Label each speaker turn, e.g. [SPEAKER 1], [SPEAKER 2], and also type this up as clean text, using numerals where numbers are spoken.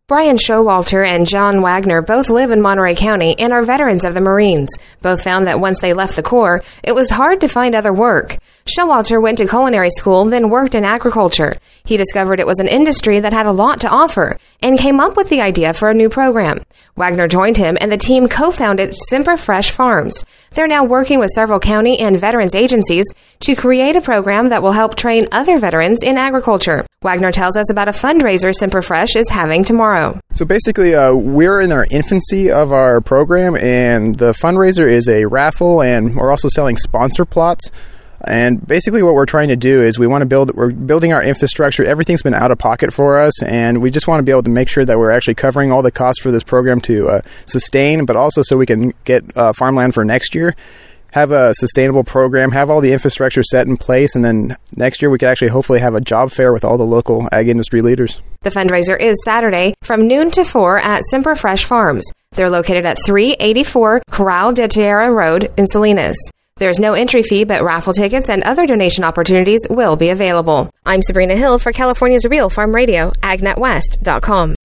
[SPEAKER 1] Brian Showalter and John Wagner both live in Monterey County and are veterans of the Marines. Both found that once they left the Corps, it was hard to find other work. Showalter went to culinary school, then worked in agriculture. He discovered it was an industry that had a lot to offer and came up with the idea for a new program. Wagner joined him and the team co-founded Semper Fresh Farms. They're now working with several county and veterans agencies to create a program that will help train other veterans in agriculture. Wagner tells us about a fundraiser Semper Fresh is having tomorrow.
[SPEAKER 2] So basically, we're in our infancy of our program, and the fundraiser is a raffle, and we're also selling sponsor plots. And basically what we're trying to do is we're building our infrastructure. Everything's been out of pocket for us, and we just want to be able to make sure that we're actually covering all the costs for this program to sustain, but also so we can get farmland for next year, have a sustainable program, have all the infrastructure set in place, and then next year we could actually hopefully have a job fair with all the local ag industry leaders.
[SPEAKER 1] The fundraiser is Saturday from noon to 4 at Semper Fresh Farms. They're located at 384 Corral de Tierra Road in Salinas. There's no entry fee, but raffle tickets and other donation opportunities will be available. I'm Sabrina Hill for California's Real Farm Radio, AgNetWest.com.